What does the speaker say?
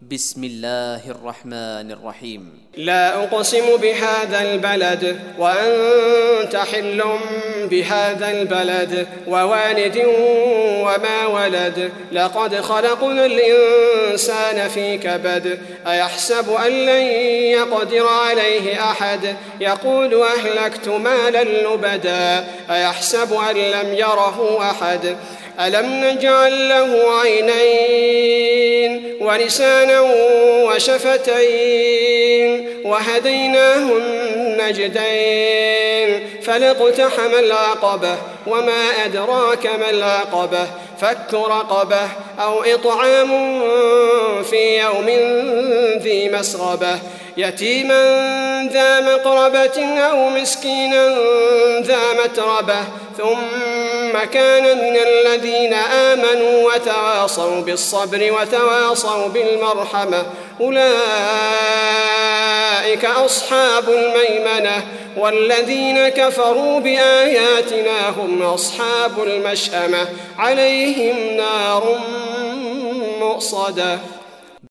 بسم الله الرحمن الرحيم. لا أقسم بهذا البلد وأنت حل بهذا البلد ووالد وما ولد لقد خلقنا الإنسان في كبد أيحسب أن لن يقدر عليه أحد يقول أهلكت مالا لبدا أيحسب أن لم يره أحد ألم نجعل له عينين ولسانا وشفتين وهديناه النجدين فلاقتحم العقبة وما أدراك ما العقبة فك رقبة أو إطعام في يوم ذي مسغبة يتيما ذا مقربة أو مسكينا ذا متربة ثم كان من الذين آمنوا وتواصوا بالصبر وتواصوا بالمرحمة أولئك أصحاب الميمنة والذين كفروا بآياتنا هم أصحاب المشأمة عليهم نار مؤصدة.